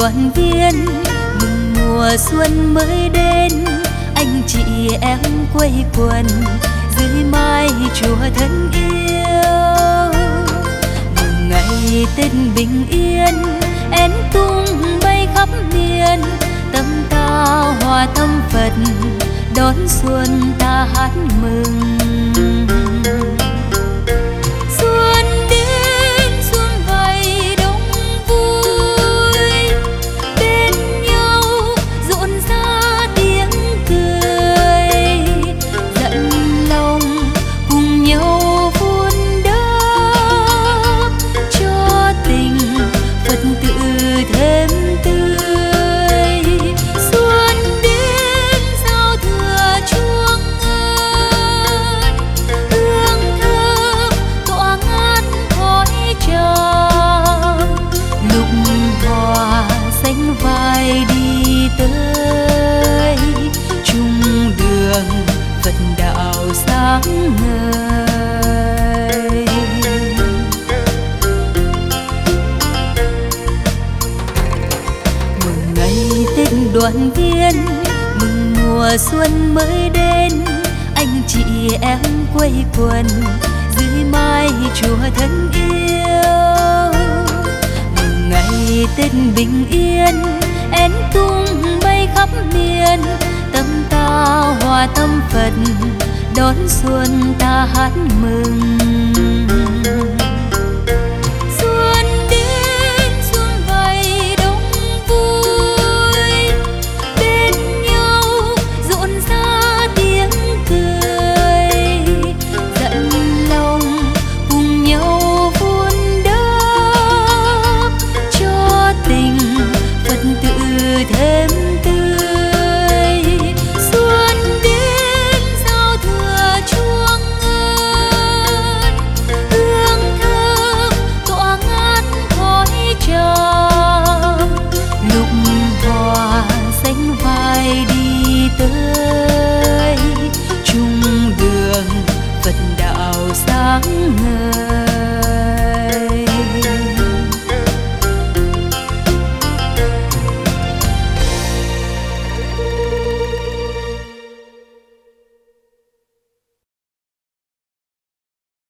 đoàn viên mừng mùa xuân mới đến, anh chị em quây quần dưới mái chùa thân yêu. Mừng ngày Tết bình yên, én tung bay khắp miền, tâm ta hòa tâm Phật đón xuân ta hát mừng. Xuân đến xuân vầy đông vui, bên nhau rộn ra tiếng cười, dẫn lòng cùng nhau vun đắp cho tình Phật tự thêm tươi. Xuân đến giao thừa chuông ngân, hương thơm tỏa ngát khói tràm, lục hòa xanh vai đi tới chung đường Phật đạo sáng ngời. Mừng ngày Tết đoàn viên, mừng mùa xuân mới đến, anh chị em quây quần dưới mái chùa thân yêu. Mừng ngày Tết bình yên, én tung bay khắp miền, tâm ta hòa tâm Phật đón xuân ta hát mừng.